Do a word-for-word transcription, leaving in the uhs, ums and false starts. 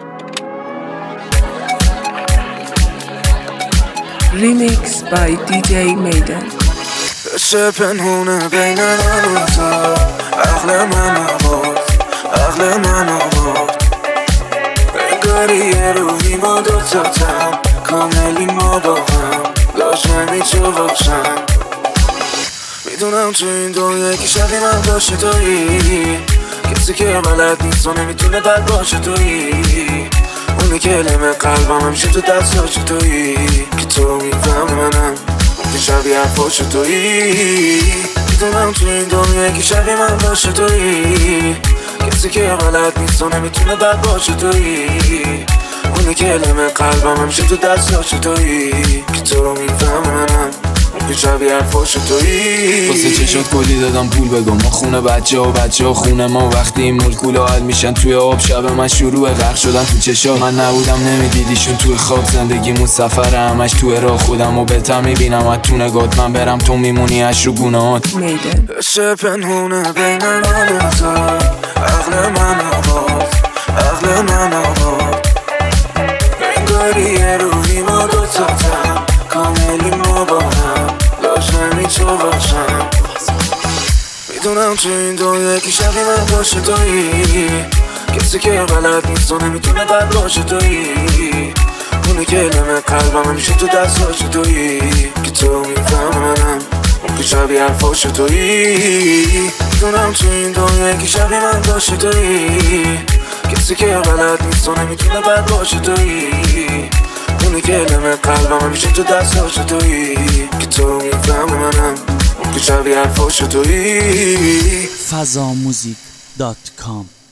Remix by دی جی میدان. عشق پنهونه بین من و تو، عقل من آورد، عقل من آورد. انگاری یه روحی ما دوتاتم، کاملی ما با هم، لازمی تو باشم. میدونم تو این دنیا یکی شبیه من باشه تویی، کسی که بلد نیست و نمیتونه بد باشه تویی، اونی که لمه قلبم همیشه تو دستاش تویی، که تو رو میفهم منم اون شبیه حرفاش تویی. میدونم تو این دنیا یکی شبیه من باشه تویی، کسی که بلد نیست و نمیتونه بد باشه تویی، اونی که لمه قلبم همیشه تو دستاش تویی، که تو رو میفهم منم اون شبیه حرفاش تویی. واسه چشات کلی دادم پول بگم، ما خونه بچه ها بچه ها خونه ما، وقتی این مولکولا حل میشن توی آب، شب من شروع غرق شدن تو چشات. من نبودم نمیدیدیشون توی خواب، زندگیمون سفره همش توی راه، خودم و بهتر میبینم از تو نگات، من برم تو میمونی اش رو گونهات. میدان. عشق پنهونه بین من و تو، عقل من آورد، عقل من آورد. انگاری یه روحی ما دوتاتم، کاملی ما با هم، لازمی تو باشم. میدونم تو این دنیا یکی شبیه من باشه تویی، کسی که بلد نیست و نمیتونه بد باشه تویی، اونی که لمه قلبم همیشه تو دستاش تویی، که تو میفهم منم اون که شبیه حرفاش تویی. میدونم تو این دنیا یکی شبیه من باشه تویی، کسی که بلد نیست و نمیتونه بد باشه تویی، اونی که لمه قلبم همیشه تو دستاش تویی، که تو میفهم منم اون که شبیه حرفاش تویی. فضا موزیک دات کام